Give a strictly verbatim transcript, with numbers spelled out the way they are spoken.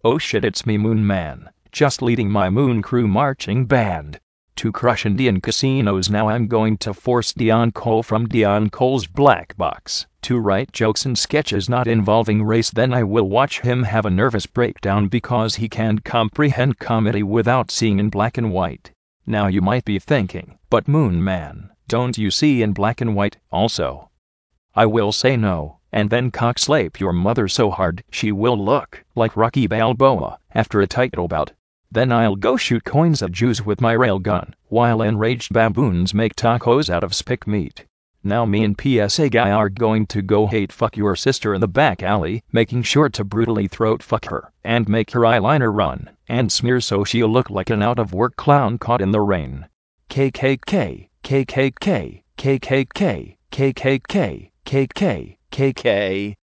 Oh shit, it's me, Moon Man, just leading my Moon Crew marching band to crush Indian casinos. Now I'm going to force Dion Cole from Dion Cole's Black Box to write jokes and sketches not involving race. Then I will watch him have a nervous breakdown because he can't comprehend comedy without seeing in black and white. Now you might be thinking, but Moon Man, don't you see in black and white also? I will say no, and then cockslape your mother so hard she will look like Rocky Balboa after a title bout. Then I'll go shoot coins at Jews with my railgun, while enraged baboons make tacos out of spick meat. Now me and P S A guy are going to go hate fuck your sister in the back alley, making sure to brutally throat fuck her, and make her eyeliner run and smear so she'll look like an out-of-work clown caught in the rain. K K K, K K K, K K K, K K K, K K K, K K.